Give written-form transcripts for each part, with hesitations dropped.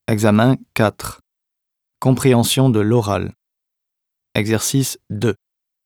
Examen 4. Compréhension de l'oral. Exercice 2.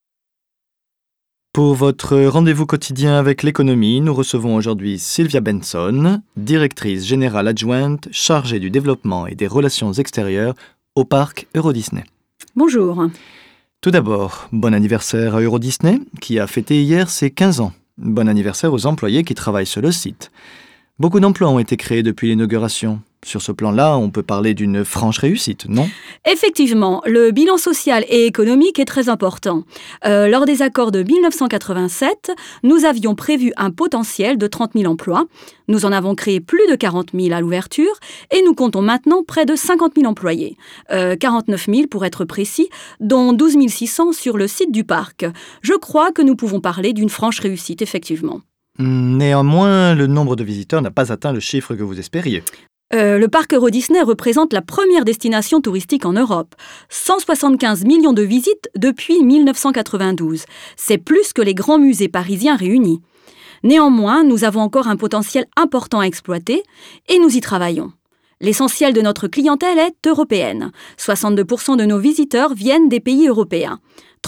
Pour votre rendez-vous quotidien avec l'économie, nous recevons aujourd'hui Sylvia Benson, directrice générale adjointe chargée du développement et des relations extérieures au parc Eurodisney. Bonjour. Tout d'abord, bon anniversaire à Eurodisney, qui a fêté hier ses 15 ans. Bon anniversaire aux employés qui travaillent sur le site. Beaucoup d'emplois ont été créés depuis l'inauguration. Sur ce plan-là, on peut parler d'une franche réussite, non ? Effectivement, le bilan social et économique est très important. Lors des accords de 1987, nous avions prévu un potentiel de 30 000 emplois. Nous en avons créé plus de 40 000 à l'ouverture et nous comptons maintenant près de 50 000 employés. 49 000 pour être précis, dont 12 600 sur le site du parc. Je crois que nous pouvons parler d'une franche réussite, effectivement. Néanmoins, le nombre de visiteurs n'a pas atteint le chiffre que vous espériez. Le parc Eurodisney représente la première destination touristique en Europe. 175 millions de visites depuis 1992. C'est plus que les grands musées parisiens réunis. Néanmoins, nous avons encore un potentiel important à exploiter et nous y travaillons. L'essentiel de notre clientèle est européenne. 62% de nos visiteurs viennent des pays européens.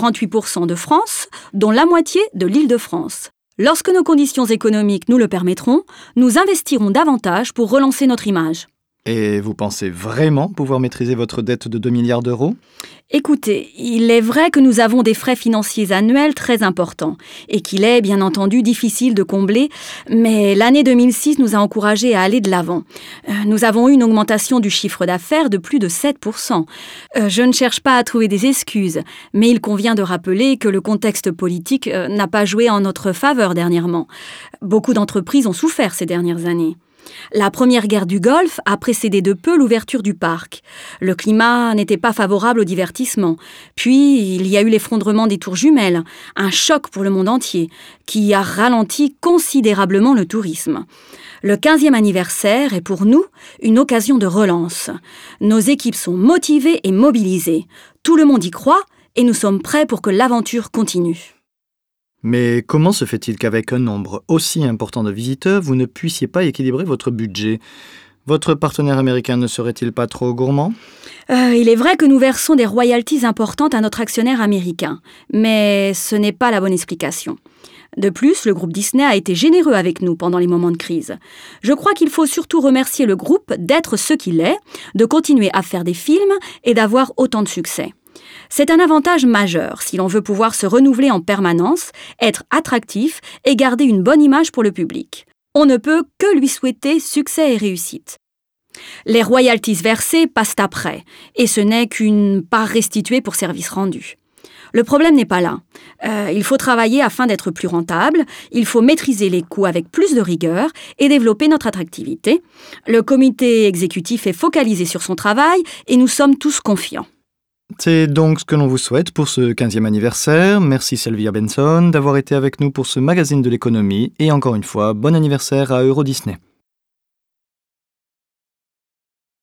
38% de France, dont la moitié de l'Île-de-France. Lorsque nos conditions économiques nous le permettront, nous investirons davantage pour relancer notre image. Et vous pensez vraiment pouvoir maîtriser votre dette de 2 milliards d'euros ? Écoutez, il est vrai que nous avons des frais financiers annuels très importants et qu'il est, bien entendu, difficile de combler, mais l'année 2006 nous a encouragés à aller de l'avant. Nous avons eu une augmentation du chiffre d'affaires de plus de 7%. Je ne cherche pas à trouver des excuses, mais il convient de rappeler que le contexte politique n'a pas joué en notre faveur dernièrement. Beaucoup d'entreprises ont souffert ces dernières années. La première guerre du Golfe a précédé de peu l'ouverture du parc. Le climat n'était pas favorable au divertissement. Puis, il y a eu l'effondrement des tours jumelles, un choc pour le monde entier, qui a ralenti considérablement le tourisme. Le 15e anniversaire est pour nous une occasion de relance. Nos équipes sont motivées et mobilisées. Tout le monde y croit et nous sommes prêts pour que l'aventure continue. Mais comment se fait-il qu'avec un nombre aussi important de visiteurs, vous ne puissiez pas équilibrer votre budget ? Votre partenaire américain ne serait-il pas trop gourmand ? Il est vrai que nous versons des royalties importantes à notre actionnaire américain, mais ce n'est pas la bonne explication. De plus, le groupe Disney a été généreux avec nous pendant les moments de crise. Je crois qu'il faut surtout remercier le groupe d'être ce qu'il est, de continuer à faire des films et d'avoir autant de succès. C'est un avantage majeur si l'on veut pouvoir se renouveler en permanence, être attractif et garder une bonne image pour le public. On ne peut que lui souhaiter succès et réussite. Les royalties versées passent après, et ce n'est qu'une part restituée pour service rendu. Le problème n'est pas là. Il faut travailler afin d'être plus rentable, il faut maîtriser les coûts avec plus de rigueur et développer notre attractivité. Le comité exécutif est focalisé sur son travail et nous sommes tous confiants. C'est donc ce que l'on vous souhaite pour ce 15e anniversaire. Merci Sylvia Benson d'avoir été avec nous pour ce magazine de l'économie. Et encore une fois, bon anniversaire à Eurodisney.